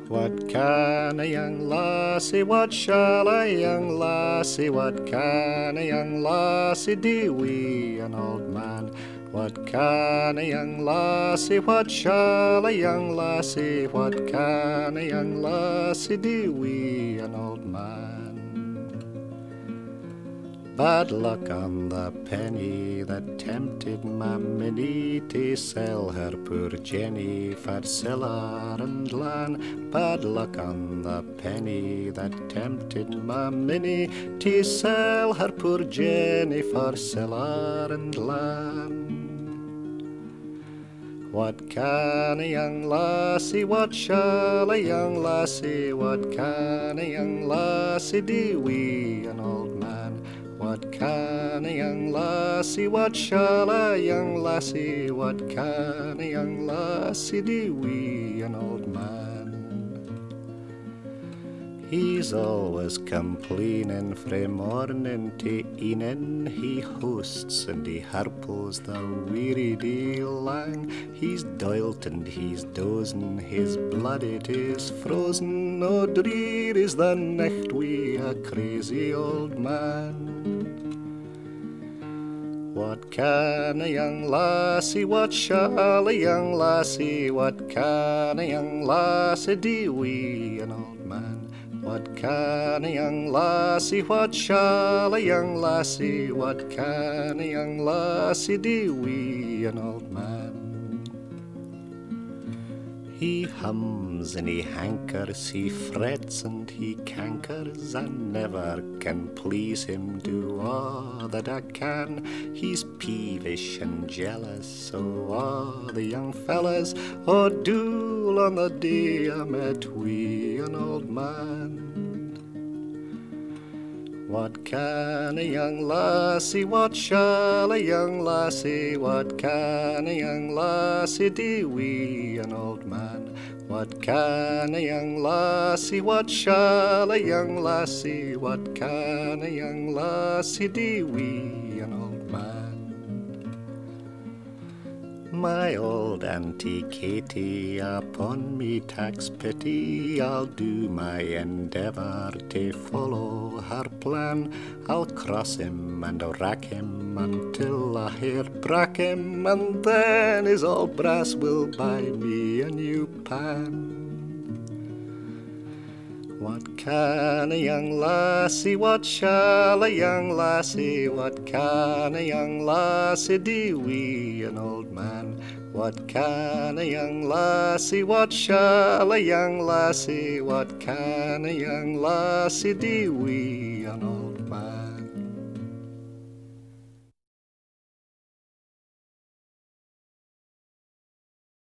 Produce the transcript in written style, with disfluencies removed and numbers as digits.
What can a young lassie, what shall a young lassie, what can a young lassie do wi' an old man? What can a young lassie, what shall a young lassie, what can a young lassie do wi' an old man? Bad luck on the penny that tempted my Minnie to sell her poor Jenny for siller and lan. Bad luck on the penny that tempted my Minnie to sell her poor Jenny for siller and lan. What can a young lassie, what shall a young lassie, what can a young lassie do wi' an old man? What can a young lassie, what shall a young lassie, what can a young lassie do wi' an old man? He's always complaining frae morning to evening. He hosts and he harples the weary day lang. He's doilt and he's dozing, his blood it is frozen. Oh, drear is the nicht wi' a crazy old man. What can a young lassie, what shall a young lassie, what can a young lassie do wi' an old man? What can a young lassie, what shall a young lassie, what can a young lassie do wi' an old man? He hums and he hankers, he frets and he cankers. I never can please him, do all that I can. He's peevish and jealous, so are the young fellas. Oh, dool on the day I met wi' an old man. What can a young lassie, what shall a young lassie, what can a young lassie do wi' an old man? What can a young lassie, what shall a young lassie, what can a young lassie do wi' an old man? My old Auntie Katie, upon me tax pity, I'll do my endeavour to follow her plan. I'll cross him and I'll rack him until I hear brack him, and then his old brass will buy me a new pan. What can a young lassie, what shall a young lassie, what can a young lassie do wi' an old man? What can a young lassie, what shall a young lassie, what can a young lassie do wi' an old man?